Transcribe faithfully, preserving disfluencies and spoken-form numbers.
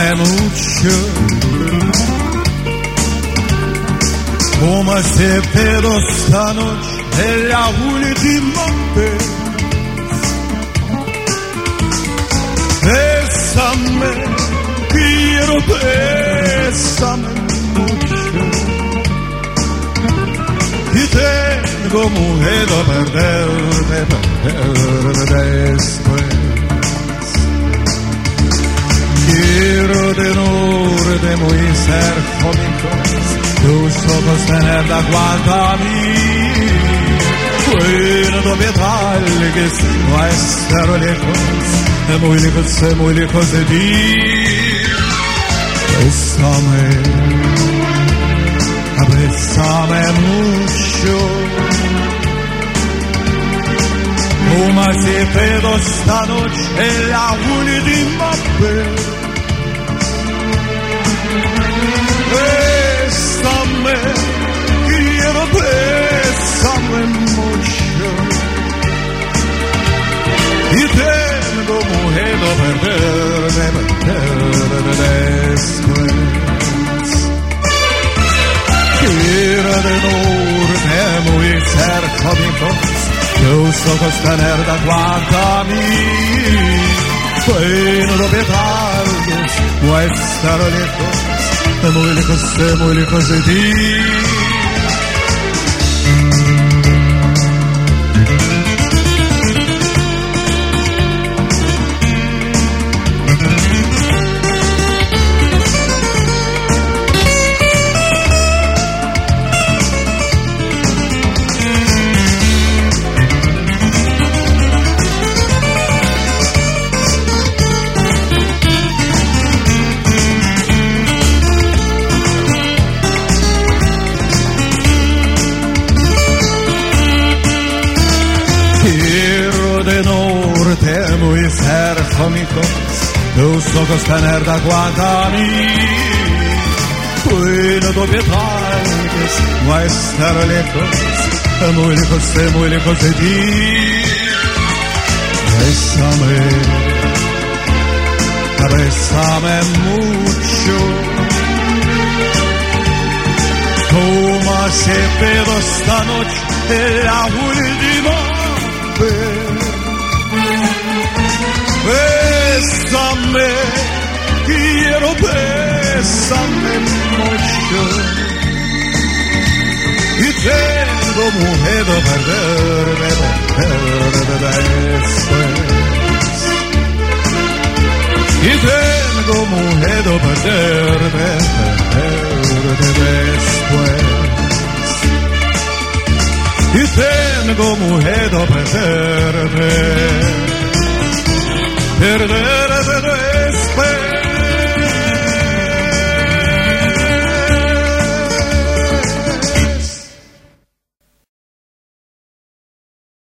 Bésame mucho, como se pedo esta noche de la última vez. Bésame, quiero bésame mucho, y tengo miedo a perderte, perderte después. Quiero de norte muy cerca tus ojos tener la guarda a mí. Bueno, de tal que si no a estar lejos, muy lejos, muy lejos de ti. Bésame, bésame mucho, como si pedo esta noche en la última vez. Bésame, quiero bésame mucho, y tengo miedo a perderme, perderme después. Quiero de norte muy cerca mi voz, tus ojos tener la guarda a mí. Bueno, no detalles, no estar lejos, muy lejos, muy lejos de ti. Muy cerca mi voz, tus ojos tener la guarda a mí. Bueno, no detalles, no estar lejos, muy lejos, muy lejos de ti. Bésame, bésame mucho, como se pedo esta noche de la última vez. Bésame, quiero bésame mucho, y tengo miedo a perderme, perderme después. Y tengo miedo a perderme, perderme después. Y tengo miedo a perderme, perder